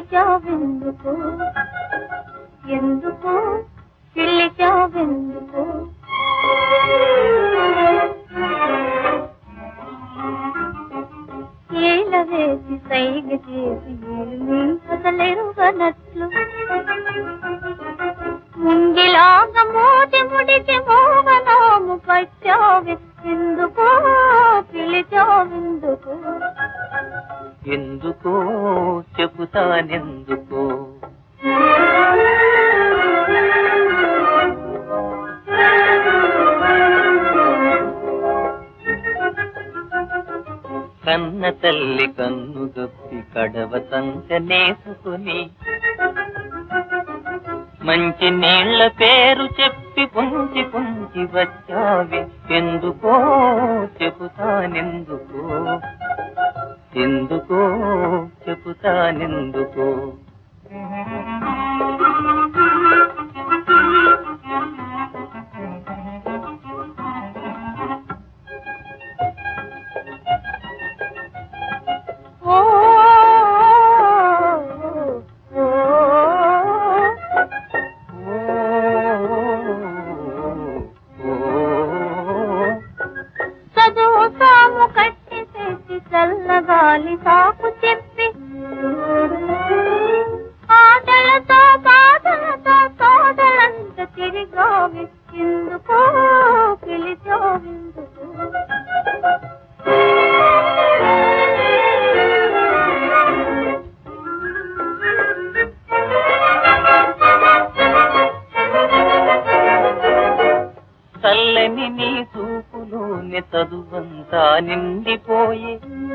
పిలిచావెందుకు ఎందుకు పిలిచావెందుకు ఏల వేసి సైగ చేసి ఏమి అసలెరుగనట్లు ముంగిలాగా మూతి ముడిచి మోగనాము పచ్చావే ఎందుకో పిలిచావెందుకు ఎందుకో చెబుతానెందుకో కన్న తల్లి కన్ను గప్పి కడవ సంకనేసుకుని మంచి నీళ్ల పేరు చెప్పి పుంచి పుంచి వచ్చావి ఎందుకో చెబుతానెందుకో ఎందుకో చెబుతానెందుకో చల్లగాలి సాకు చెప్పి ఆటలతో పాటలతో తోటలంత తిరిగావి ఎందుకో పిలిచావెందుకు చల్లని నీ చూపులోని చదువంతా నిండిపోయి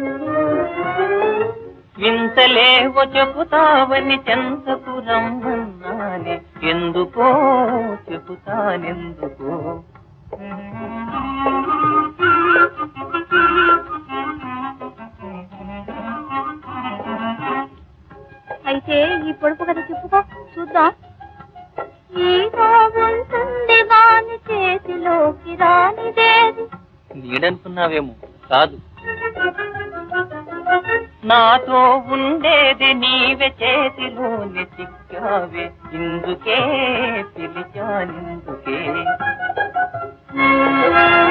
వింతలేవో చెబుతావని చెంతకు రమ్మన్నానే ఎందుకో చెబుతానెందుకో అయితే ఈ పొడుపు కథ చెప్పుకో చూద్దాం ఈ ఉంటుంది వాని చేతిలోకి రానిదేది నీడనుకున్నావేమో కాదు నాతో ఉండేది నీవే చేతిలోని చిక్కావే ఇందుకే పిలిచానెందుకే